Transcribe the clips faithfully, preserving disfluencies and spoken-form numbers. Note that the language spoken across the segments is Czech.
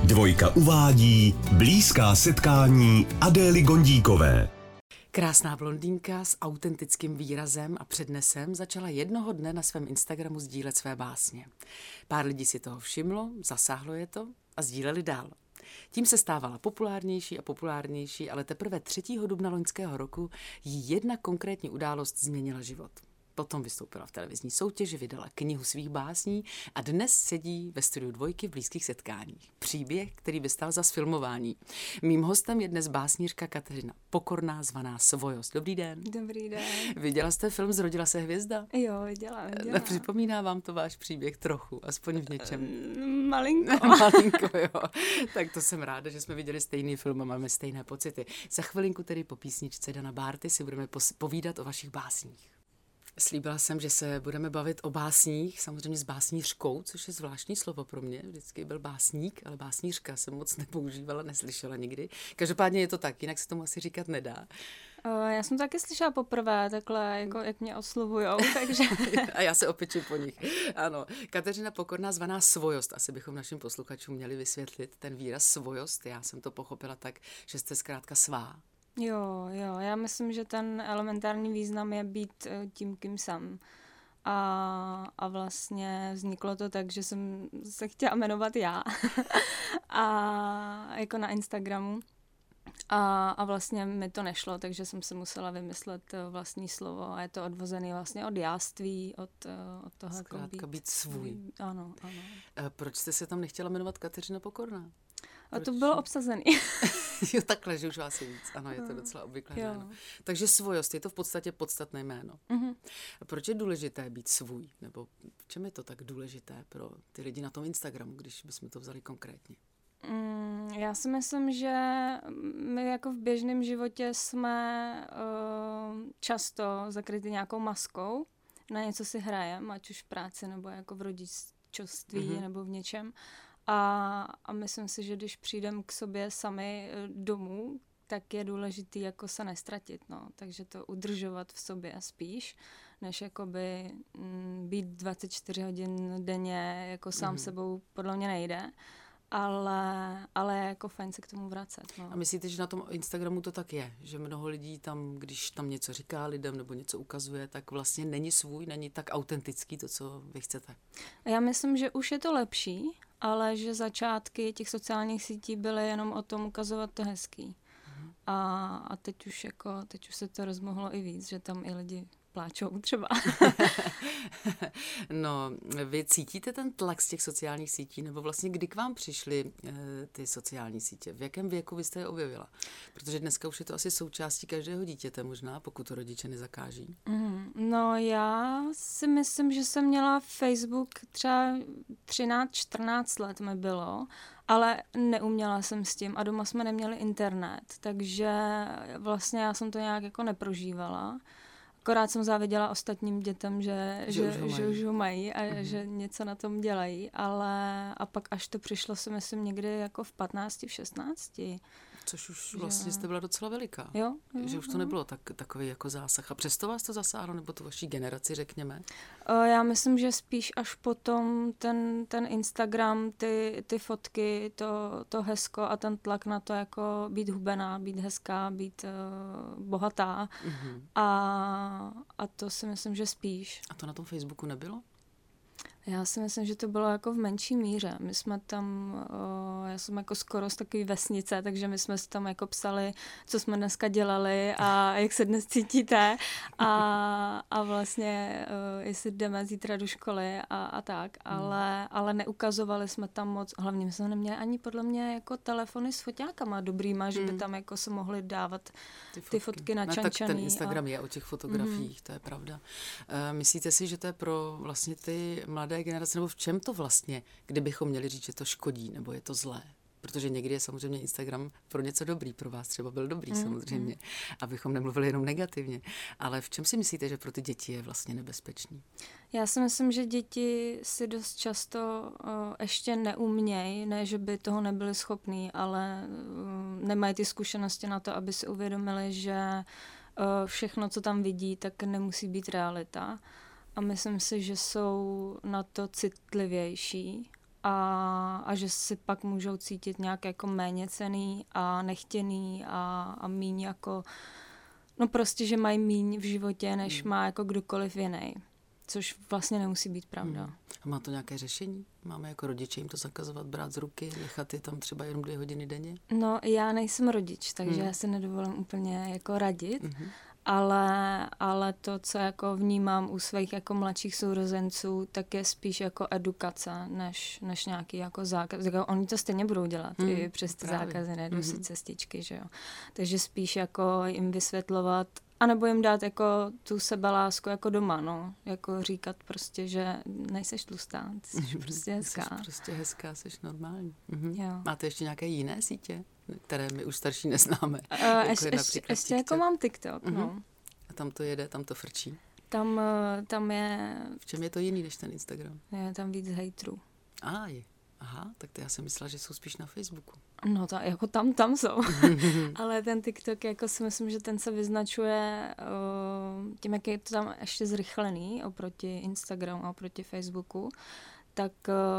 Dvojka uvádí blízká setkání Adély Gondíkové. Krásná blondýnka s autentickým výrazem a přednesem začala jednoho dne na svém Instagramu sdílet své básně. Pár lidí si toho všimlo, zasáhlo je to a sdíleli dál. Tím se stávala populárnější a populárnější, ale teprve třetího dubna loňského roku jí jedna konkrétní událost změnila život. Potom vystoupila v televizní soutěži, vydala knihu svých básní a dnes sedí ve studiu Dvojky v blízkých setkáních. Příběh, který by stál za sfilmování. Mým hostem je dnes básnířka Kateřina Pokorná, zvaná Svojost. Dobrý den. Dobrý den. Viděla jste film Zrodila se hvězda? Jo, viděla, viděla. Připomíná vám to váš příběh trochu, aspoň v něčem? Malinko. Malinko, jo. Tak to jsem ráda, že jsme viděli stejný film a máme stejné pocity. Za chvilinku tedy po písničce Dana Bárty si budeme povídat o vašich básních. Slíbila jsem, že se budeme bavit o básních, samozřejmě s básnířkou, což je zvláštní slovo pro mě. Vždycky byl básník, ale básnířka jsem moc nepoužívala, neslyšela nikdy. Každopádně je to tak, jinak se tomu asi říkat nedá. Já jsem to taky slyšela poprvé, takhle, jako jak mě oslovujou, takže... A já se opečím po nich. Ano, Kateřina Pokorná, zvaná Svojost. Asi bychom našim posluchačům měli vysvětlit ten výraz svojost. Já jsem to pochopila tak, že jste zkrátka svá. Jo, jo, já myslím, že ten elementární význam je být tím, kým jsem. A, a vlastně vzniklo to tak, že jsem se chtěla jmenovat já. A jako na Instagramu. A, a vlastně mi to nešlo, takže jsem si musela vymyslet vlastní slovo a je to odvozený vlastně od jáství, od, od toho zkrátka jako být, být svůj. Ano, ano. Proč jste se tam nechtěla jmenovat Kateřina Pokorná? A to bylo obsazený. Jo, takhle, že už vás je víc. Ano, je to docela obvyklé jméno. Takže svojost, je to v podstatě podstatné jméno. Mm-hmm. Proč je důležité být svůj? Nebo v čem je to tak důležité pro ty lidi na tom Instagramu, když bychom to vzali konkrétně? Mm, já si myslím, že my jako v běžném životě jsme uh, často zakryty nějakou maskou. Na něco si hrajeme, ať už v práci, nebo jako v rodičovství, mm-hmm. nebo v něčem. A, a myslím si, že když přijdeme k sobě sami domů, tak je důležitý jako se nestratit, no. Takže to udržovat v sobě spíš, než jakoby m, být dvacet čtyři hodin denně jako sám mm. sebou podle mě nejde. Ale, ale je jako fajn se k tomu vracet. No. A myslíte, že na tom Instagramu to tak je? Že mnoho lidí tam, když tam něco říká lidem nebo něco ukazuje, tak vlastně není svůj, není tak autentický to, co vy chcete? Já myslím, že už je to lepší, ale že začátky těch sociálních sítí byly jenom o tom ukazovat to hezký. Mhm. A, a teď už jako, teď už se to rozmohlo i víc, že tam i lidi pláčou třeba. No, vy cítíte ten tlak z těch sociálních sítí, nebo vlastně kdy k vám přišly e, ty sociální sítě? V jakém věku vy jste je objevila? Protože dneska už je to asi součástí každého dítěte možná, pokud to rodiče nezakáží. Mm, no já si myslím, že jsem měla Facebook třeba třináct čtrnáct let mi bylo, ale neuměla jsem s tím a doma jsme neměli internet, takže vlastně já jsem to nějak jako neprožívala. Akorát jsem záviděla ostatním dětem, že, že, že, už, ho že už ho mají a uh-huh. že něco na tom dělají, ale a pak až to přišlo si myslím někdy jako v patnácti, v šestnácti. Což už vlastně že... jste byla docela veliká. Jo, jo, že už to jo. nebylo tak, takový jako zásah. A přesto vás to zasáhlo, nebo tu vaší generaci, řekněme? O, já myslím, že spíš až potom ten, ten Instagram, ty, ty fotky, to, to hezko a ten tlak na to jako být hubená, být hezká, být uh, bohatá. Mm-hmm. A, a to si myslím, že spíš. A to na tom Facebooku nebylo? Já si myslím, že to bylo jako v menší míře. My jsme tam, o, já jsem jako skoro z takové vesnice, takže my jsme si tam jako psali, co jsme dneska dělali a jak se dnes cítíte a, a vlastně o, jestli jdeme zítra do školy a, a tak, ale, ale neukazovali jsme tam moc, hlavně my jsme neměli ani podle mě jako telefony s foťákama dobrýma, hmm. že by tam jako se mohly dávat ty fotky, ty fotky načančaný. No, tak ten Instagram a... je o těch fotografiích, hmm. to je pravda. Uh, myslíte si, že to je pro vlastně ty mladé generace, nebo v čem to vlastně, kdybychom měli říct, že to škodí, nebo je to zlé? Protože někdy je samozřejmě Instagram pro něco dobrý, pro vás třeba byl dobrý mm, samozřejmě, mm. abychom nemluvili jenom negativně. Ale v čem si myslíte, že pro ty děti je vlastně nebezpečný? Já si myslím, že děti si dost často uh, ještě neumějí, ne, že by toho nebyli schopní, ale uh, nemají ty zkušenosti na to, aby si uvědomili, že uh, všechno, co tam vidí, tak nemusí být realita. A myslím si, že jsou na to citlivější a, a že si pak můžou cítit nějak jako méněcenný a nechtěný a, a míň jako, no prostě, že mají míň v životě, než má jako kdokoliv jiný. Což vlastně nemusí být pravda. Hmm. A má to nějaké řešení? Máme jako rodiče jim to zakazovat, brát z ruky, nechat je tam třeba jenom dvě hodiny denně? No, já nejsem rodič, takže hmm. já si nedovolím úplně jako radit, hmm. ale, ale to, co jako vnímám u svých jako mladších sourozenců, tak je spíš jako edukace, než, než nějaký jako zákaz. Jako oni to stejně budou dělat hmm. i přes ty Právě. zákazy, nejdou hmm. si cestičky, že jo. Takže spíš jako jim vysvětlovat, a nebo jim dát jako tu sebelásku jako doma, no. Jako říkat prostě, že nejseš tlustá, ty jsi prostě hezká. Jsi prostě hezká, jsi normální. Mhm. Jo. Máte ještě nějaké jiné sítě, které my už starší neznáme? Uh, jako ještě, ještě, ještě jako mám TikTok, uh-huh. no. A tam to jede, tam to frčí? Tam, tam je... V čem je to jiný než ten Instagram? Je tam víc hejtrů. A je. Aha, tak to já jsem myslela, že jsou spíš na Facebooku. No to jako tam, tam jsou. Ale ten TikTok, jako si myslím, že ten se vyznačuje uh, tím, jak je to tam ještě zrychlený oproti Instagramu a oproti Facebooku, tak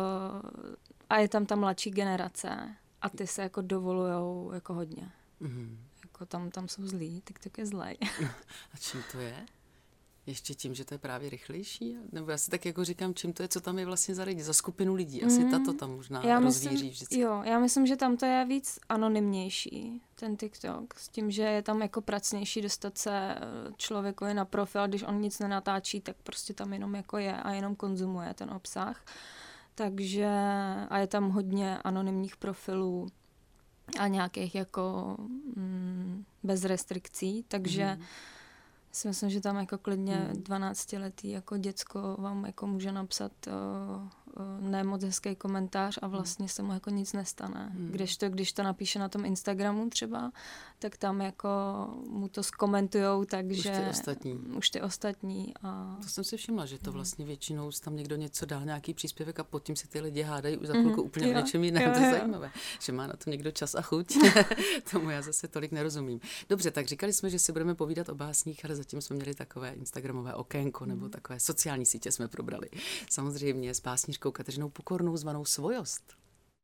uh, a je tam ta mladší generace a ty se jako dovolujou jako hodně. Mm-hmm. Jako tam, tam jsou zlí, TikTok je zlej. A čím to je? Ještě tím, že to je právě rychlejší? Nebo já si tak jako říkám, čím to je, co tam je vlastně za lidi, za skupinu lidí. Asi mm, tato tam možná já rozvíří myslím, vždycky. Jo, já myslím, že tam to je víc anonymnější, ten TikTok, s tím, že je tam jako pracnější dostat se člověkovi na profil, když on nic nenatáčí, tak prostě tam jenom jako je a jenom konzumuje ten obsah. Takže a je tam hodně anonymních profilů a nějakých jako mm, bez restrikcí, takže mm. si myslím, že tam jako klidně dvanáctiletý jako děcko vám jako může napsat uh, uh, ne moc hezký komentář a vlastně se mu jako nic nestane. Hmm. Kdežto, když to napíše na tom Instagramu třeba, tak tam jako mu to zkomentujou, takže... Už ty ostatní. Už ty ostatní. A... To jsem si všimla, že to vlastně většinou tam někdo něco dá, nějaký příspěvek a pod tím se ty lidi hádají už za chvilku mm, úplně jo, o něčem jiném. Jo, to je zajímavé, že má na to někdo čas a chuť. Tomu já zase tolik nerozumím. Dobře, tak říkali jsme, že si budeme povídat o básních, ale zatím jsme měli takové instagramové okénko nebo takové sociální sítě jsme probrali. Samozřejmě s básnířkou Kateřinou Pokornou zvanou Svojost.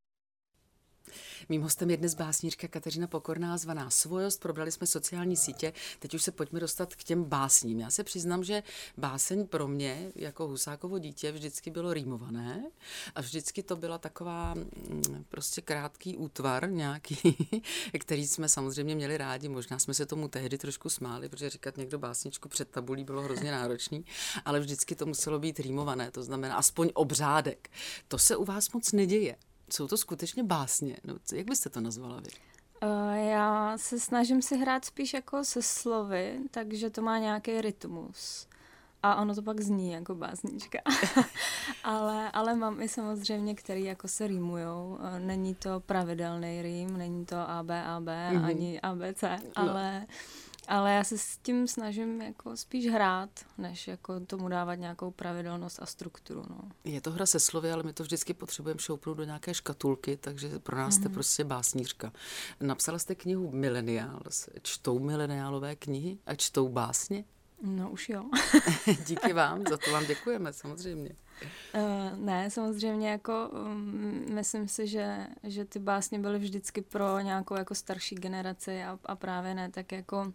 Mým hostem je dnes básnířka Kateřina Pokorná zvaná Svojost. Probrali jsme sociální sítě, teď už se pojďme dostat k těm básním. Já se přiznám, že báseň pro mě jako Husákovo dítě vždycky bylo rýmované a vždycky to byla taková prostě krátký útvar nějaký, který jsme samozřejmě měli rádi. Možná jsme se tomu tehdy trošku smáli, protože říkat někdo básničku před tabulí bylo hrozně náročný, ale vždycky to muselo být rýmované, to znamená aspoň obřádek. To se u vás moc neděje. Jsou to skutečně básně? No, jak byste to nazvala vy? Uh, já se snažím si hrát spíš jako se slovy, takže to má nějaký rytmus. A ono to pak zní jako básnička. ale, ale mám i samozřejmě, který jako se rýmujou. Není to pravidelný rým, není to A, B, A, B, mm-hmm. ani A, B, C, ale... No. Ale já se s tím snažím jako spíš hrát, než jako tomu dávat nějakou pravidelnost a strukturu. No. Je to hra se slovy, ale my to vždycky potřebujeme šoupnout do nějaké škatulky, takže pro nás mm-hmm. jste prostě básnířka. Napsala jste knihu Millennials. Čtou mileniálové knihy a čtou básně? No už jo. Díky vám, za to vám děkujeme samozřejmě. Uh, ne, samozřejmě jako um, myslím si, že, že ty básně byly vždycky pro nějakou jako starší generaci a, a právě ne tak jako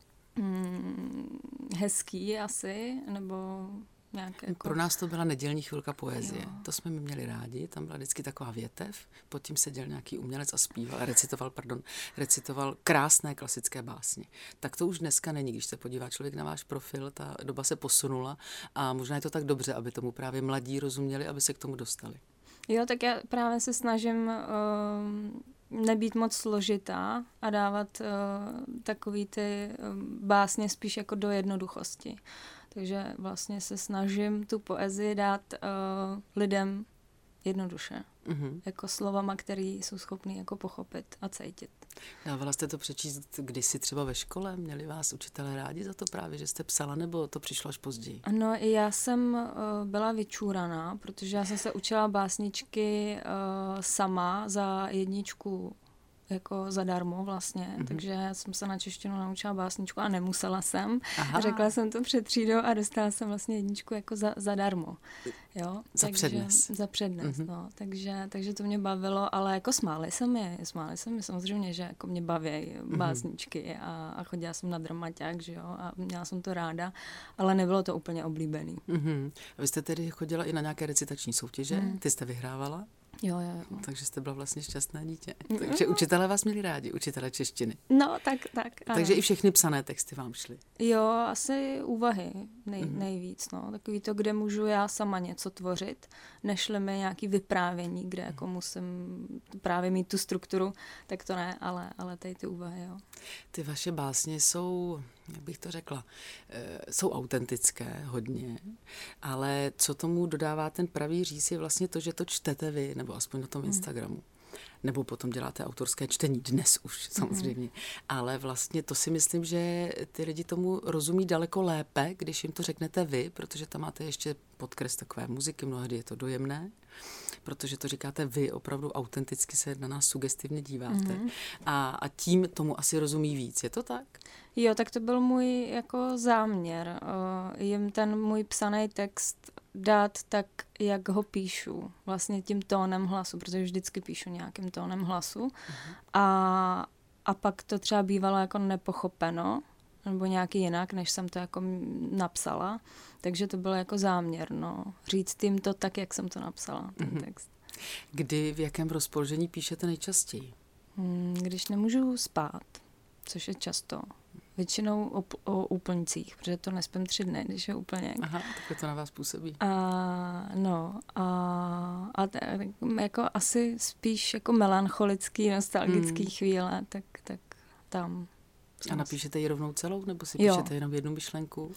Hmm, hezký asi, nebo nějaké... Jako... Pro nás to byla nedělní chvilka poezie. Jo. To jsme my měli rádi, tam byla vždycky taková větev, pod tím seděl nějaký umělec a zpíval, recitoval, pardon, recitoval krásné klasické básně. Tak to už dneska není, když se podívá člověk na váš profil, ta doba se posunula a možná je to tak dobře, aby tomu právě mladí rozuměli, aby se k tomu dostali. Jo, tak já právě se snažím... Uh... nebýt moc složitá a dávat uh, takový ty uh, básně spíš jako do jednoduchosti. Takže vlastně se snažím tu poezii dát uh, lidem jednoduše. Mm-hmm. Jako slovama, které jsou schopný jako pochopit a cítit. Dávala jste to přečíst kdysi třeba ve škole? Měli vás učitelé rádi za to právě, že jste psala, nebo to přišlo až později? No, já jsem uh, byla vyčúraná, protože já jsem se učila básničky uh, sama za jedničku jako zadarmo vlastně, mm-hmm. takže jsem se na češtinu naučila básničku a nemusela jsem. Aha. Řekla jsem to před třídou a dostala jsem vlastně jedničku jako za, zadarmo. Jo? Za takže, přednes. Za přednes, mm-hmm. no. Takže, takže to mě bavilo, ale jako smáli se mi, smáli se mi samozřejmě, že jako mě baví mm-hmm. básničky a, a chodila jsem na dramaťák, že jo, a měla jsem to ráda, ale nebylo to úplně oblíbený. Mm-hmm. A vy jste tedy chodila i na nějaké recitační soutěže? Mm. Ty jste vyhrávala? Jo, jo, jo. Takže jste byla vlastně šťastné dítě. Takže učitelé vás měli rádi, učitelé češtiny. No, tak, tak. Ano. Takže i všechny psané texty vám šly. Jo, asi úvahy nej, mm-hmm. nejvíc, no. Takový to, kde můžu já sama něco tvořit, nešli mi nějaký vyprávění, kde jako musím právě mít tu strukturu, tak to ne, ale, ale tady ty úvahy, jo. Ty vaše básně jsou, jak bych to řekla, jsou autentické hodně, ale co tomu dodává ten pravý říz je vlastně to, že to čtete vy, nebo aspoň na tom Instagramu. Nebo potom děláte autorské čtení, dnes už samozřejmě. Mm. Ale vlastně to si myslím, že ty lidi tomu rozumí daleko lépe, když jim to řeknete vy, protože tam máte ještě podkres takové muziky, mnohdy je to dojemné, protože to říkáte vy, opravdu autenticky se na nás sugestivně díváte. Mm. A, a tím tomu asi rozumí víc. Je to tak? Jo, tak to byl můj jako záměr. Uh, jim ten můj psaný text dát tak, jak ho píšu. Vlastně tím tónem hlasu, protože vždycky píšu nějakým tónem hlasu. Uh-huh. A, a pak to třeba bývalo jako nepochopeno, nebo nějaký jinak, než jsem to jako napsala. Takže to byl jako záměr, no. Říct jim to tak, jak jsem to napsala, ten uh-huh. text. Kdy, v jakém rozpoložení píšete nejčastěji? Hmm, když nemůžu spát, což je často. Většinou o, o úplňcích, protože to nespím tři dny, když je úplněk. Aha, tak to na vás působí. A no, a, a t, jako asi spíš jako melancholický, nostalgický mm. chvíle, tak, tak tam. A napíšete ji rovnou celou, nebo si píšete jo. jenom jednu myšlenku?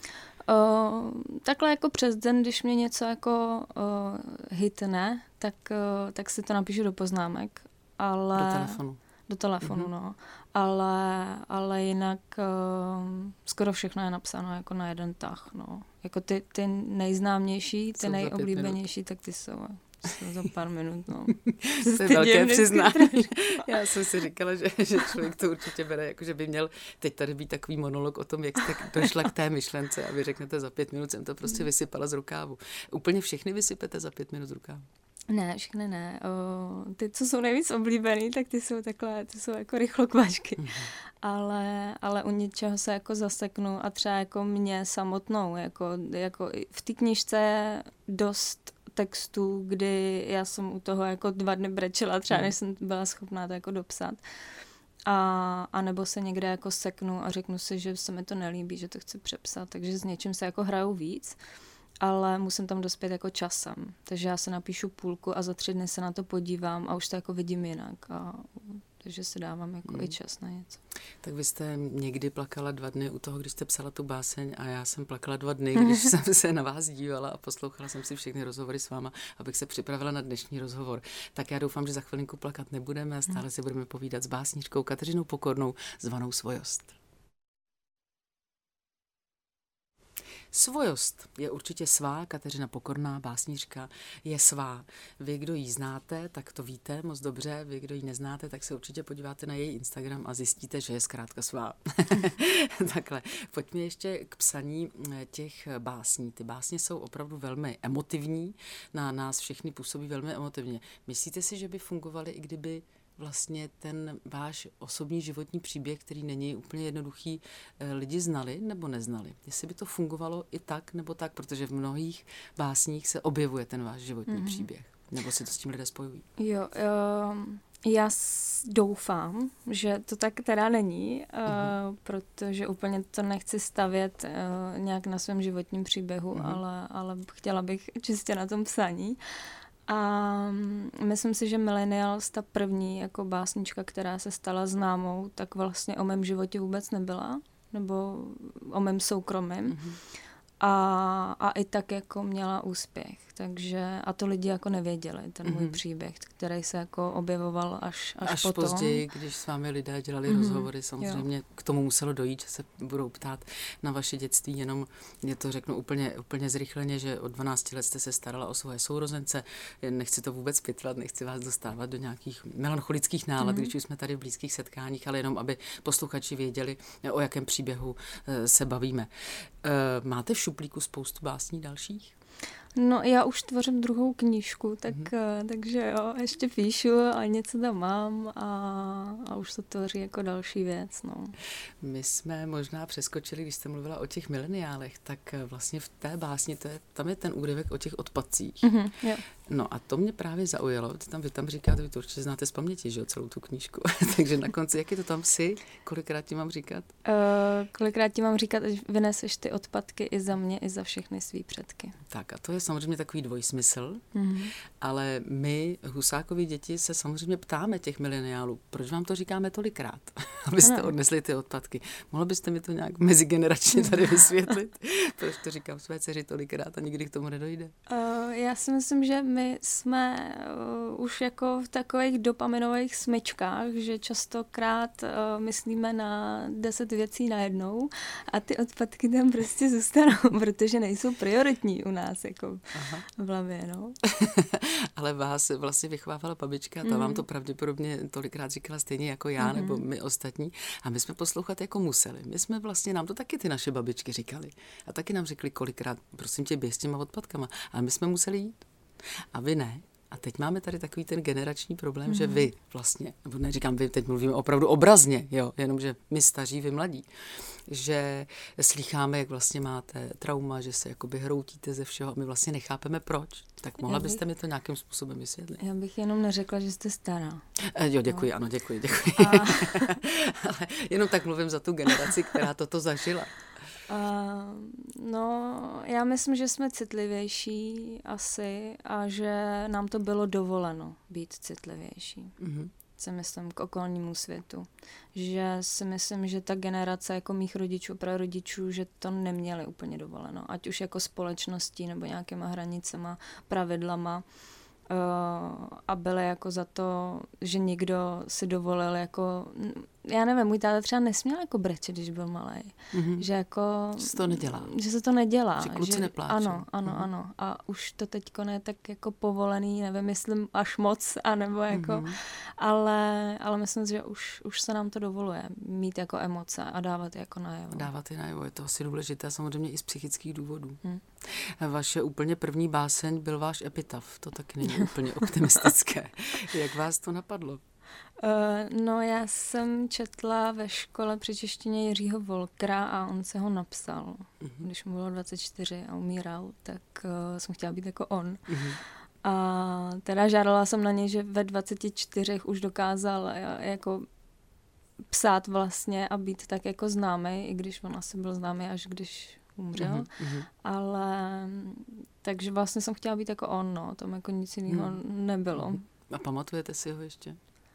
O, takhle jako přes den, když mě něco jako o, hitne, tak, o, tak si to napíšu do poznámek. Ale... Do telefonu. Do telefonu, mm-hmm. no. Ale, ale jinak uh, skoro všechno je napsáno jako na jeden tah, no. Jako ty, ty nejznámější, ty nejoblíbenější, tak ty jsou, jsou za pár minut, no. To je velké přiznání. Já jsem si říkala, že, že člověk to určitě bere, jako že by měl teď tady být takový monolog o tom, jak jste došla k té myšlence a vy řeknete za pět minut jsem to prostě vysypala z rukávu. Úplně všechny vysypete za pět minut z rukávu? Ne, všechny ne. O, ty, co jsou nejvíc oblíbený, tak ty jsou takhle, ty jsou jako rychlokvačky. Mm-hmm. Ale, ale u něčeho se jako zaseknu a třeba jako mě samotnou, jako, jako v té knížce je dost textů, kdy já jsem u toho jako dva dny brečela, třeba než jsem byla schopná to jako dopsat. A, a nebo se někde jako seknu a řeknu si, že se mi to nelíbí, že to chci přepsat, takže s něčím se jako hraju víc. Ale musím tam dospět jako časem. Takže já se napíšu půlku a za tři dny se na to podívám a už to jako vidím jinak. A, takže se dávám jako hmm. i čas na něco. Tak vy jste někdy plakala dva dny u toho, když jste psala tu báseň a já jsem plakala dva dny, když jsem se na vás dívala a poslouchala jsem si všechny rozhovory s váma, abych se připravila na dnešní rozhovor. Tak já doufám, že za chvilinku plakat nebudeme a stále si budeme povídat s básničkou Kateřinou Pokornou zvanou Svojost. Svojost je určitě svá, Kateřina Pokorná, básnířka, je svá. Vy, kdo ji znáte, tak to víte moc dobře, vy, kdo ji neznáte, tak se určitě podíváte na její Instagram a zjistíte, že je zkrátka svá. Takhle, pojďme ještě k psaní těch básní. Ty básně jsou opravdu velmi emotivní, na nás všechny působí velmi emotivně. Myslíte si, že by fungovaly, i kdyby vlastně ten váš osobní životní příběh, který není úplně jednoduchý, lidi znali nebo neznali? Jestli by to fungovalo i tak nebo tak, protože v mnohých básních se objevuje ten váš životní mm-hmm. příběh. Nebo si to s tím lidé spojují? Jo, um, já doufám, že to tak teda není, mm-hmm. uh, protože úplně to nechci stavět uh, nějak na svém životním příběhu, mm-hmm. ale, ale chtěla bych čistě na tom psaní. A myslím si, že Millennials, ta první jako básnička, která se stala známou, tak vlastně o mém životě vůbec nebyla, nebo o mém soukromém. Mm-hmm. A, a i tak jako měla úspěch. takže a to lidi jako nevěděli, ten můj mm-hmm. příběh, který se jako objevoval až, až, až potom. později, když s vámi lidé dělali mm-hmm. rozhovory, samozřejmě jo. K tomu muselo dojít, že se budou ptát na vaše dětství, jenom je to řeknu úplně, úplně zrychleně, že od dvanácti let jste se starala o svoje sourozence, nechci to vůbec pitvat, nechci vás dostávat do nějakých melancholických nálad, mm-hmm. když už jsme tady v blízkých setkáních, ale jenom, aby posluchači věděli, o jakém příběhu se bavíme. Máte v šuplíku spoustu básní dalších? No já už tvořím druhou knížku, tak, mm-hmm. takže jo, ještě píšu a něco tam mám a, a už se tvoří jako další věc. No. My jsme možná přeskočili, když jste mluvila o těch mileniálech, tak vlastně v té básni, to je, tam je ten úryvek o těch odpadcích. Mm-hmm, jo. No a to mě právě zaujalo, tam, vy tam říkáte, vy to určitě znáte z paměti, že jo, celou tu knížku. Takže na konci, jak je to tam si, kolikrát ti mám říkat? Uh, kolikrát ti mám říkat, že vyneseš ty odpadky i za mě, i za všechny svý předky. Tak a to je samozřejmě takový dvojsmysl, mm-hmm. ale my, Husákovi děti, se samozřejmě ptáme těch mileniálů, proč vám to říkáme tolikrát, abyste ano. odnesli ty odpadky. Mohla byste mi to nějak mezigeneračně tady vysvětlit, proč to říkám své dceři tolikrát a nikdy k tomu nedojde? Uh, já si myslím, že my jsme uh, už jako v takových dopaminových smyčkách, že častokrát uh, myslíme na deset věcí najednou a ty odpadky tam prostě zůstanou, protože nejsou prioritní u nás jako Aha. v hlavě, no. Ale vás vlastně vychovávala babička, ta mm. vám to pravděpodobně tolikrát říkala stejně jako já, mm. nebo my ostatní. A my jsme poslouchat jako museli. My jsme vlastně, nám to taky ty naše babičky říkali. A taky nám řekli kolikrát, prosím tě, běž s těma odpadkama. A my jsme museli jít. A vy ne. A teď máme tady takový ten generační problém, mm. že vy vlastně, nebo neříkám vy, teď mluvíme opravdu obrazně, jo, jenomže my staří, vy mladí, že slýcháme, jak vlastně máte trauma, že se jakoby hroutíte ze všeho a my vlastně nechápeme proč. Tak mohla bych, byste mi to nějakým způsobem vysvětlit? Já bych jenom neřekla, že jste stará. E, jo, děkuji, no. ano, děkuji, děkuji. A... Ale jenom tak mluvím za tu generaci, která toto zažila. Uh, no, já myslím, že jsme citlivější asi a že nám to bylo dovoleno být citlivější. Mm-hmm. Si myslím k okolnímu světu. Že si myslím, že ta generace jako mých rodičů, prarodičů, že to neměli úplně dovoleno. Ať už jako společností nebo nějakýma hranicema, pravidlama. Uh, a byly jako za to, že někdo si dovolil jako, já nevím, můj táta třeba nesměl jako brečet, když byl malej. Mm-hmm. Že jako... Že se to nedělá. Že se to nedělá. Že kluci že, nepláčou. Ano, ano, mm-hmm. ano. A už to teďko ne tak jako povolený, nevím, myslím až moc, anebo jako, mm-hmm. ale, ale myslím si, že už, už se nám to dovoluje mít jako emoce a dávat je jako najevo. Dávat je najevo, je to asi důležité, samozřejmě i z psychických důvodů. Mm. Vaše úplně první báseň byl váš epitaf, to taky není úplně optimistické. Jak vás to napadlo? Uh, no já jsem četla ve škole při češtině Jiřího Volkra a on se ho napsal. Uh-huh. Když mu bylo dvacet čtyři a umíral, tak uh, jsem chtěla být jako on. Uh-huh. A teda žádala jsem na něj, že ve dvaceti čtyřech už dokázal jako psát vlastně a být tak jako známý, i když on asi byl známý, až když umřel. Uh-huh. Ale takže vlastně jsem chtěla být jako on, no. Tam jako nic jiného uh-huh. nebylo. A pamatujete si ho ještě?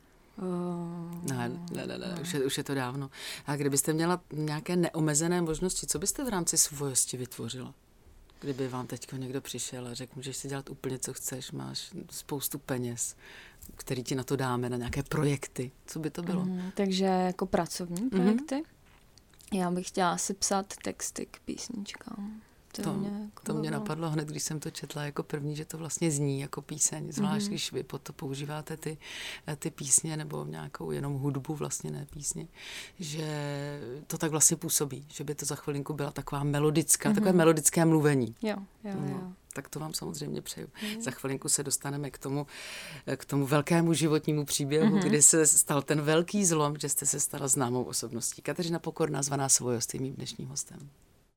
Uh, ne, ne, ne, ne. Už, je, už je to dávno. A kdybyste měla nějaké neomezené možnosti, co byste v rámci svojosti vytvořila? Kdyby vám teďko někdo přišel a řekl, můžeš si dělat úplně, co chceš, máš spoustu peněz, který ti na to dáme, na nějaké projekty. Co by to bylo? Uh, takže jako pracovní projekty? Uh-huh. Já bych chtěla si psát texty k písničkám. To, to mě, jako to mě napadlo hned, když jsem to četla jako první, že to vlastně zní jako píseň, zvlášť mm-hmm. když vy pod to používáte ty, ty písně nebo nějakou jenom hudbu, vlastně ne písně, že to tak vlastně působí, že by to za chvilinku byla taková melodická, mm-hmm. takové melodické mluvení. Jo, jo, no, jo. Tak to vám samozřejmě přeju. Mm. Za chvilinku se dostaneme k tomu, k tomu velkému životnímu příběhu, mm-hmm. kdy se stal ten velký zlom, že jste se stala známou osobností. Kateřina Pokorná, zvaná Svojost, je mým dnešním hostem.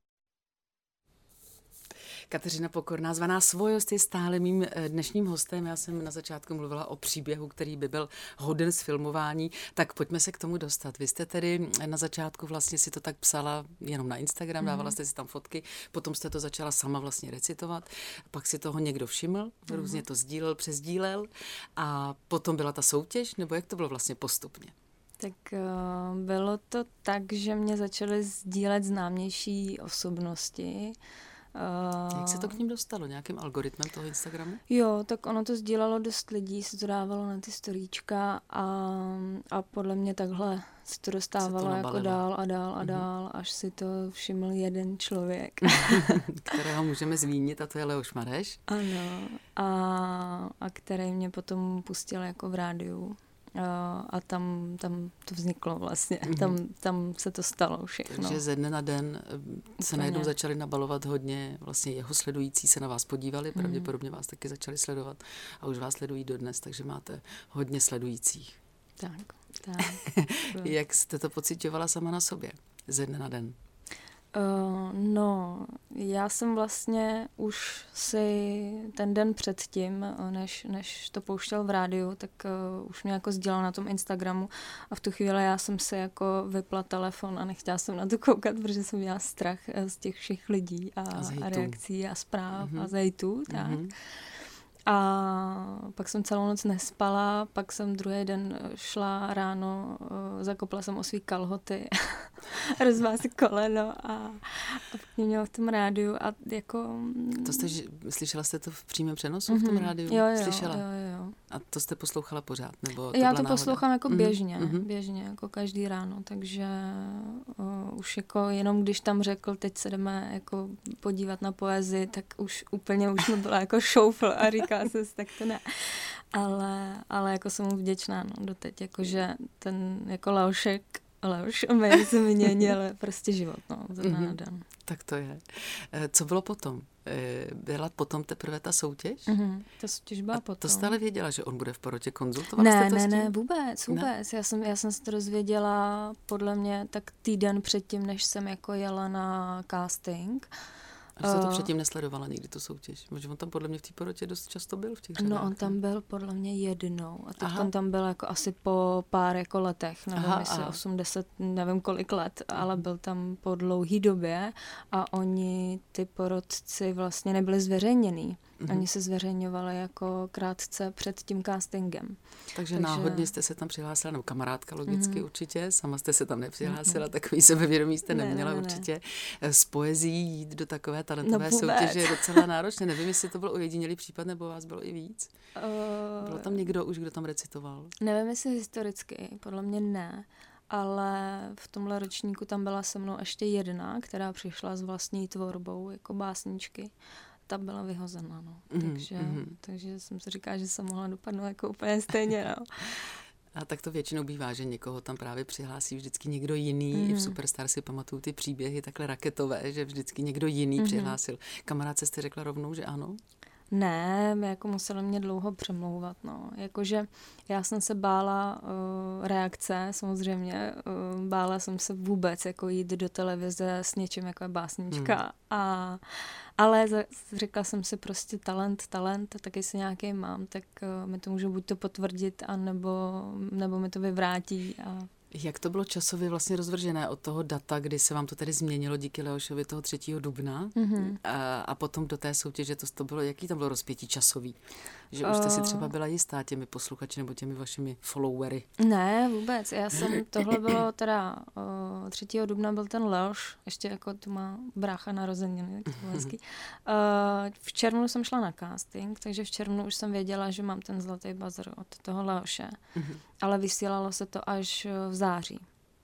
Kateřina Pokorná, zvaná Svojost, je stále mým dnešním hostem. Já jsem na začátku mluvila o příběhu, který by byl hoden zfilmování, tak pojďme se k tomu dostat. Vy jste tedy na začátku vlastně si to tak psala jenom na Instagram, dávala jste si tam fotky, potom jste to začala sama vlastně recitovat, pak si toho někdo všiml, různě to sdílel, přesdílel a potom byla ta soutěž, nebo jak to bylo vlastně postupně? Tak uh, bylo to tak, že mě začaly sdílet známější osobnosti, Jak se to k ním dostalo? Nějakým algoritmem toho Instagramu? Jo, tak ono to sdílelo dost lidí, se to dávalo na ty storíčka a, a podle mě takhle se to dostávalo se to jako dál a dál a dál, mm-hmm. až si to všiml jeden člověk. Kterého můžeme zmínit, a to je Leoš Mareš. Ano, a, a který mě potom pustil jako v rádiu. A, a tam, tam to vzniklo vlastně, mm-hmm. tam, tam se to stalo všechno. Takže ze dne na den se najednou začali nabalovat hodně, vlastně jeho sledující se na vás podívali, mm-hmm. pravděpodobně vás taky začali sledovat a už vás sledují dodnes, takže máte hodně sledujících. Tak, tak. Jak jste to pociťovala sama na sobě ze dne na den? Uh, no, já jsem vlastně už si ten den předtím, než, než to pouštěl v rádiu, tak uh, už mě jako sdělal na tom Instagramu a v tu chvíli já jsem si jako vypla telefon a nechtěla jsem na to koukat, protože jsem měla strach z těch všech lidí a, a, a reakcí a zpráv mm-hmm. a zejtů, tak. Mm-hmm. A pak jsem celou noc nespala, pak jsem druhý den šla ráno, zakopla jsem o svý kalhoty, rozvala si koleno a, a mě měla v tom rádiu a jako... To jste, slyšela jste to v přímém přenosu mm-hmm. v tom rádiu? Jo, jo, slyšela? jo, jo. A to jste poslouchala pořád? Nebo to Já byla to náhoda? poslouchám jako běžně, mm-hmm. běžně, jako každý ráno, takže uh, už jako jenom když tam řekl, teď se jdeme jako podívat na poezii, tak už úplně už mi byla jako šoufl a říká se, tak to ne. Ale, ale jako jsem mu vděčná, no, doteď, jakože ten jako Leošek, Leoš mi změnil prostě život, no, ze dne na den. Tak to je. Co bylo potom? Byla potom teprve ta soutěž? Mm-hmm. Ta soutěž byla a potom. To stále věděla, že on bude v porotě konzultovat? Ne, ne, ne, vůbec, vůbec. Ne? Já jsem, já jsem se to dozvěděla podle mě tak týden předtím, než jsem jako jela na casting. A jste to předtím nesledovala někdy tu soutěž? Možná on tam podle mě v té porotě dost často byl v těch řadách. No on tam byl podle mě jednou a teď on tam byl jako asi po pár jako letech, nevím jestli osm deset, nevím kolik let, ale byl tam po dlouhý době a oni, ty porotci vlastně nebyli zveřejněný. Mm-hmm. Oni se zveřejňovali jako krátce před tím castingem. Takže, Takže... náhodně jste se tam přihlásila, nebo kamarádka logicky mm-hmm. určitě, sama jste se tam nepřihlásila, mm-hmm. takový sebevědomí jste ne, neměla ne, ne, určitě. S poezií jít do takové talentové no soutěže je docela náročné. Nevím, jestli to byl ojedinělý případ, nebo vás bylo i víc. Uh... Bylo tam někdo už, kdo tam recitoval? Nevím, jestli historicky, podle mě ne. Ale v tomhle ročníku tam byla se mnou ještě jedna, která přišla s vlastní tvorbou jako básničky. Ta byla vyhozená, no. Mm, takže, mm. takže jsem si říkala, že jsem mohla dopadnout jako úplně stejně, no. A tak to většinou bývá, že někoho tam právě přihlásí vždycky někdo jiný. Mm. I v Superstar si pamatuju ty příběhy takhle raketové, že vždycky někdo jiný mm. přihlásil. Kamarádce jste řekla rovnou, že ano? Ne, jako musela mě dlouho přemlouvat, no. Jakože já jsem se bála uh, reakce, samozřejmě. Uh, bála jsem se vůbec jako jít do televize s něčím jako je básnička. Hmm. A, ale za, řekla jsem si prostě talent, talent, taky si nějaký mám, tak uh, mi to může buď to potvrdit, anebo, nebo mi to vyvrátí a... Jak to bylo časově vlastně rozvržené od toho data, kdy se vám to tedy změnilo díky Leošovi toho třetího dubna mm-hmm. a, a potom do té soutěže, to, to bylo, jaký tam bylo rozpětí časový? Že už jste si třeba byla jistá těmi posluchači nebo těmi vašimi followery? Ne, vůbec. Já jsem, tohle bylo teda uh, třetího dubna byl ten Leoš, ještě jako tu má brácha narozeniny, tak to bylo hezký. Uh, v červnu jsem šla na casting, takže v červnu už jsem věděla, že mám ten zlatý buzzer od toho Leoše. Mm-hmm. Ale vysílalo se to až v září.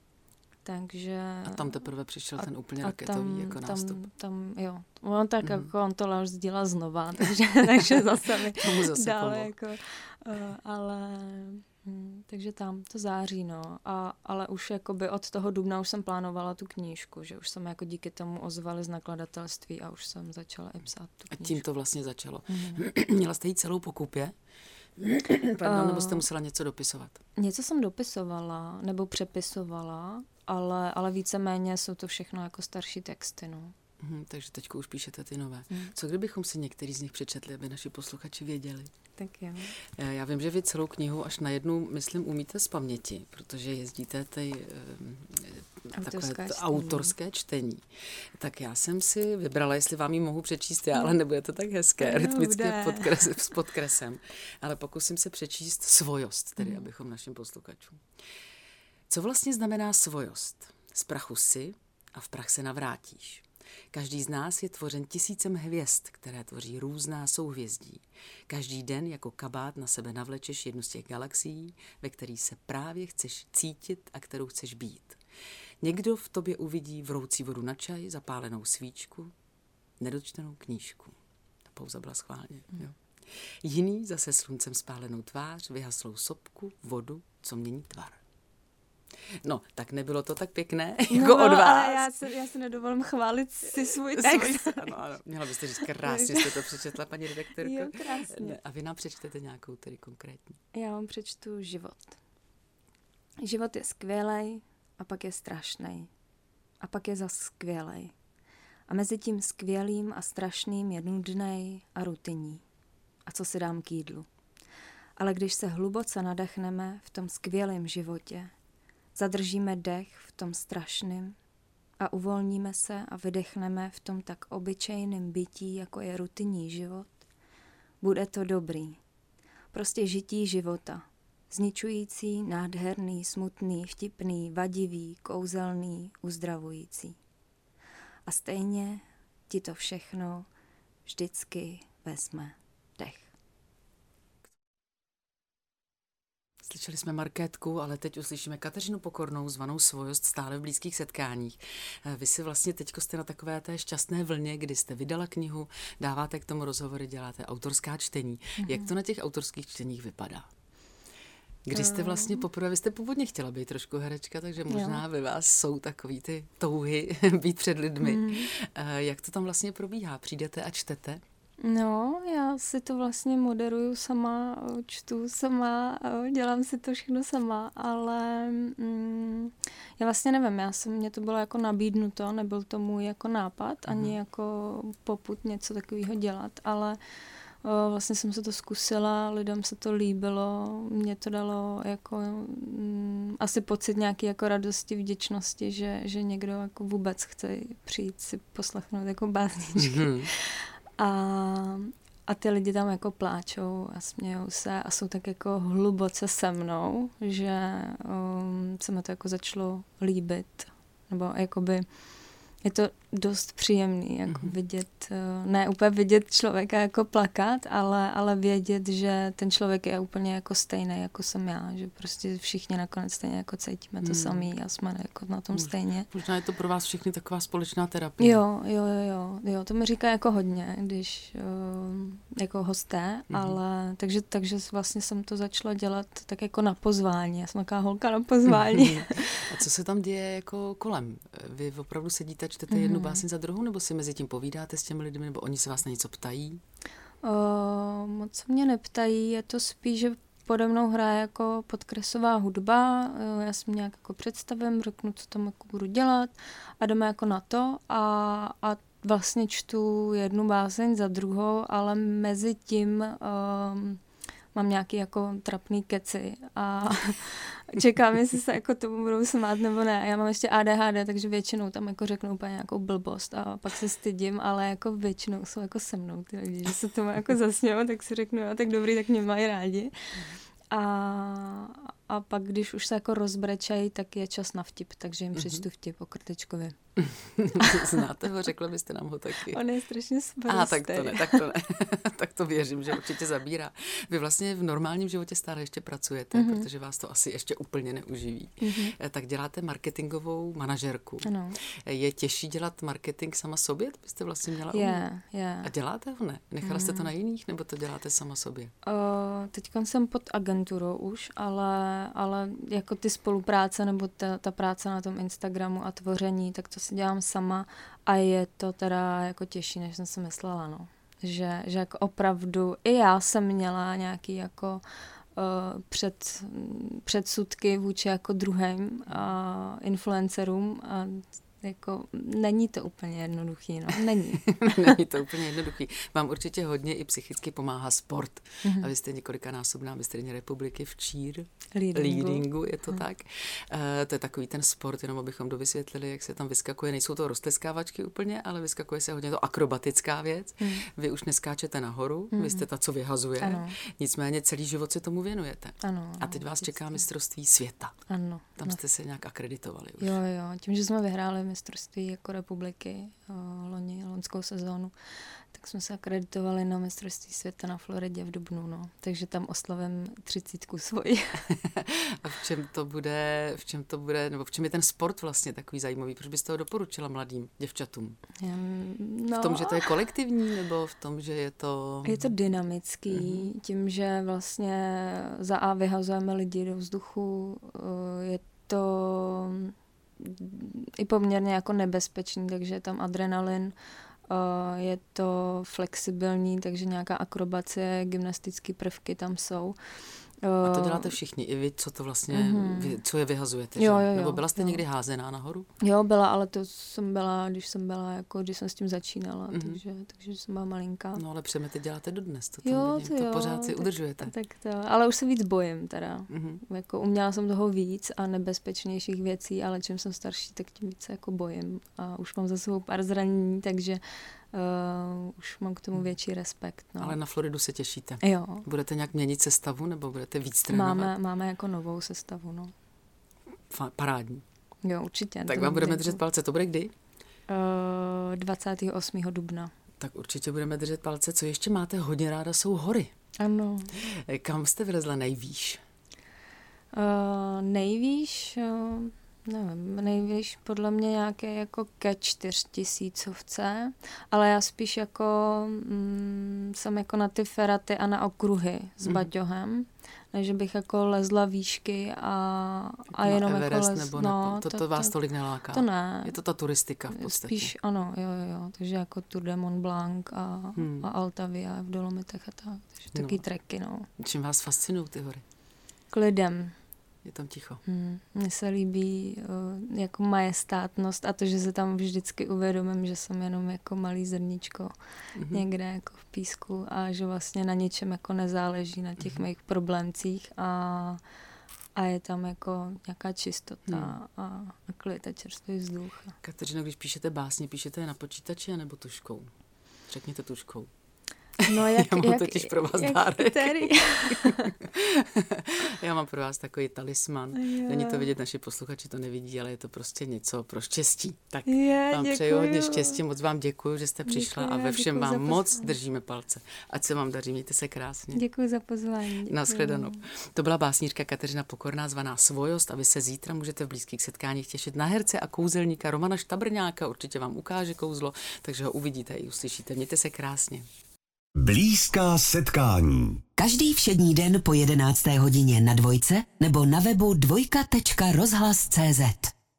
Takže... A tam teprve přišel ten úplně raketový tam, jako nástup. Tam, tam, jo. On tak, mm. jako on to Leoš sdílel znova, takže, takže zase mi dále jako... Uh, ale... Hm, takže tam to září, no. A, ale už jakoby od toho dubna už jsem plánovala tu knížku, že už jsem jako díky tomu ozvali z nakladatelství a už jsem začala i psát tu knížku. A tím to vlastně začalo. Mm. Měla jste jí celou po kupě? Pardon, uh, nebo jste musela něco dopisovat? Něco jsem dopisovala, nebo přepisovala, ale, ale víceméně jsou to všechno jako starší texty, no. Hmm, takže teď už píšete ty nové. Hmm. Co kdybychom si některý z nich přečetli, aby naši posluchači věděli? Tak jo. Já vím, že vy celou knihu až na jednu, myslím, umíte z paměti, protože jezdíte tady um, takové čtení. autorské čtení. Tak já jsem si vybrala, jestli vám ji mohu přečíst já, ale nebude to tak hezké, no, rytmické podkres, s podkresem. Ale pokusím se přečíst svojost, tedy hmm. abychom našim posluchačům. Co vlastně znamená svojost? Z prachu si a v prach se navrátíš. Každý z nás je tvořen tisícem hvězd, které tvoří různá souhvězdí. Každý den jako kabát na sebe navlečeš jednu z těch galaxií, ve který se právě chceš cítit a kterou chceš být. Někdo v tobě uvidí vroucí vodu na čaj, zapálenou svíčku, nedočtenou knížku. Ta pauza byla schválně. Jo. Jiný zase sluncem spálenou tvář, vyhaslou sopku, vodu, co mění tvar. No, tak nebylo to tak pěkné, jako no, od vás. Ale já se, já se nedovolím chválit si svůj text. Ano, ano, měla byste říct, krásně jste to přečetla, paní redaktorko. Jo, krásně. A vy nám přečtete nějakou tedy konkrétní. Já vám přečtu život. Život je skvělej a pak je strašnej. A pak je zas skvělej. A mezi tím skvělým a strašným je nudnej a rutinní. A co si dám k jídlu? Ale když se hluboce nadechneme v tom skvělém životě, zadržíme dech v tom strašném a uvolníme se a vydechneme v tom tak obyčejném bytí, jako je rutinní život, bude to dobrý. Prostě žití života. Zničující, nádherný, smutný, vtipný, vadivý, kouzelný, uzdravující. A stejně ti to všechno vždycky vezme dech. Slyšeli jsme Markétku, ale teď uslyšíme Kateřinu Pokornou, zvanou Svojost, stále v blízkých setkáních. Vy si vlastně teďko jste na takové té šťastné vlně, kdy jste vydala knihu, dáváte k tomu rozhovory, děláte autorská čtení. Mm-hmm. Jak to na těch autorských čteních vypadá? Kdy jste vlastně poprvé, vy jste původně chtěla být trošku herečka, takže možná jo. Ve vás jsou takový ty touhy být před lidmi. Mm. Jak to tam vlastně probíhá? Přijdete a čtete? No, já si to vlastně moderuju sama, čtu sama, dělám si to všechno sama, ale mm, já vlastně nevím, já jsem, mě to bylo jako nabídnuto, nebyl to můj jako nápad, mm. ani jako popud něco takového dělat, ale o, vlastně jsem se to zkusila, lidem se to líbilo, mě to dalo jako mm, asi pocit nějaký jako radosti, vděčnosti, že, že někdo jako vůbec chce přijít si poslechnout jako básničky. Mm. A, a ty lidi tam jako pláčou a smějou se a jsou tak jako hluboce se mnou, že um, se mi to jako začalo líbit. Nebo jakoby je to dost příjemný, jako mm-hmm. vidět, ne úplně vidět člověka jako plakat, ale, ale vědět, že ten člověk je úplně jako stejný, jako jsem já, že prostě všichni nakonec stejně jako cítíme to mm. samý a jsme jako na tom Možná. stejně. Možná je to pro vás všichni taková společná terapie. Jo, jo, jo, jo, to mi říká jako hodně, když jako hosté, mm-hmm. ale takže, takže vlastně jsem to začala dělat tak jako na pozvání, já jsem taková holka na pozvání. A co se tam děje jako kolem? Vy opravdu sedíte, čtete mm-hmm. jednu básni za druhou, nebo si mezi tím povídáte s těmi lidmi, nebo oni se vás na něco ptají? O, moc mě neptají, je to spíš, že pode mnou hraje jako podkresová hudba, já si nějak jako představím, řeknu, co tam jako budu dělat a jdeme jako na to a, a vlastně čtu jednu báseň za druhou, ale mezi tím um, mám nějaký jako trapný keci a čekám, jestli se jako tomu budou smát nebo ne. Já mám ještě A D H D, takže většinou tam jako řeknu úplně nějakou blbost a pak se stydím, ale jako většinou jsou jako se mnou ty lidi, že se tomu jako zasmějou, tak si řeknu, jo, tak dobrý, tak mě mají rádi. A, a pak, když už se jako rozbrečají, tak je čas na vtip, takže jim přečtu vtip o Krtečkovi. Znáte ho, řekla byste nám ho taky. On je strašně sprostý. A tak to ne, tak to ne. Tak to věřím, že určitě zabírá. Vy vlastně v normálním životě stále ještě pracujete, mm-hmm. protože vás to asi ještě úplně neuživí. Mm-hmm. Tak děláte marketingovou manažerku. Ano. Je těžší dělat marketing sama sobě? To byste vlastně měla umět. Je, je. A děláte ho ne? Nechala mm. jste to na jiných, nebo to děláte sama sobě? Uh, teď jsem pod agenturou už, ale, ale jako ty spolupráce nebo ta, ta práce na tom Instagramu a tvoření, tak to si dělám sama a je to teda jako těžší, než jsem si myslela, no. Že, že jako opravdu i já jsem měla nějaký jako uh, před, předsudky vůči jako druhým uh, influencerům a jako není to úplně jednoduchý, no. Není. Není to úplně jednoduchý. Vám určitě hodně i psychicky pomáhá sport. Mm-hmm. A vy jste několikanásobná mistryně republiky v cheer leadingu, leadingu je to mm. tak. Uh, to je takový ten sport, jenom abychom dovysvětlili, jak se tam vyskakuje. Nejsou to roztleskávačky úplně, ale vyskakuje se hodně to akrobatická věc. Mm. Vy už neskáčete nahoru, mm. vy jste ta, co vyhazuje. Ano. Nicméně celý život se tomu věnujete. Ano, a teď vás vždycky čeká mistrovství světa. Ano. Tam no. jste se nějak akreditovali už. Jo, jo. Tím, že jsme vyhráli mistrovství jako republiky uh, loni, loňskou sezónu, tak jsme se akreditovali na mistrovství světa na Floridě v dubnu, no. Takže tam oslavím třicítku svoji. A v čem to bude, v čem to bude, nebo v čem je ten sport vlastně takový zajímavý? Proč byste ho doporučila mladým děvčatům? No, v tom, že to je kolektivní, nebo v tom, že je to... Je to dynamický, mm-hmm. tím, že vlastně za A vyhazujeme lidi do vzduchu, je to i poměrně jako nebezpečný, takže je tam adrenalin, je to flexibilní, takže nějaká akrobacie, gymnastické prvky tam jsou. A to děláte všichni, i vy, co to vlastně, mm-hmm. vy, co je vyhazujete, jo, jo, že? jo, Nebo byla jste jo. někdy házená nahoru? Jo, byla, ale to jsem byla, když jsem byla, jako, když jsem s tím začínala, mm-hmm. takže, takže jsem byla malinká. No ale přemety děláte dodnes, to, jo, vidím, to, to jo, pořád si tak, udržujete. Tak to, ale už se víc bojím teda. Mm-hmm. Jako uměla jsem toho víc a nebezpečnějších věcí, ale čím jsem starší, tak tím víc se jako bojím. A už mám za sebou pár zranění, takže Uh, už mám k tomu větší respekt. No. Ale na Floridu se těšíte. Jo. Budete nějak měnit sestavu, nebo budete víc trénovat? Máme, máme jako novou sestavu, no. Fa- parádní. Jo, určitě. Tak vám budeme držet palce. To bude kdy? Uh, dvacátého osmého dubna. Tak určitě budeme držet palce. Co ještě máte hodně ráda, jsou hory. Ano. Kam jste vylezla nejvýš? Uh, nejvýš... Uh... Nevím, nejvíš podle mě nějaké jako ke čtyřtisícovce, ale já spíš jako mm, jsem jako na ty feraty a na okruhy s mm. baťohem, než bych jako lezla výšky a, a jenom Everest, jako lez, nebo no, ne, to, to, to vás tolik neláká. To ne. Je to ta turistika v podstatě. Spíš ano, jo, jo, jo. Takže jako Tour de Mont Blanc a, hmm. a Altavia v Dolomitech a tak. Takže no. taky treky, no. Čím vás fascinují ty hory? Klidem. Je tam ticho. Hmm. Mně se líbí uh, jako majestátnost a to, že se tam vždycky uvědomím, že jsem jenom jako malý zrníčko mm-hmm. někde jako v písku a že vlastně na ničem jako nezáleží, na těch mm-hmm. mých problémcích a, a je tam jako nějaká čistota hmm. a, a klid a čerstvý vzduch. Kateřino, když píšete básně, píšete je na počítači nebo tužkou? Řekněte tužkou. No, jak, já mám jak, totiž pro vás jak, dárek. Jak já mám pro vás takový talisman. Není to vidět, naši posluchači to nevidí, ale je to prostě něco pro štěstí. Tak je, vám děkuju. přeju hodně štěstí, moc vám děkuju, že jste přišla děkuju, a ve všem vám za moc držíme palce. Ať se vám daří, mějte se krásně. Děkuji za pozvání. Nashledanou. To byla básnířka Kateřina Pokorná zvaná Svojost a vy se zítra můžete v blízkých setkáních těšit na herce a kouzelníka Romana Štabrňáka. Určitě vám ukáže kouzlo, takže ho uvidíte i uslyšíte. Mějte se krásně. Blízká setkání. Každý všední den po jedenácté hodině na Dvojce nebo na webu dvojka tečka rozhlas tečka cé zet.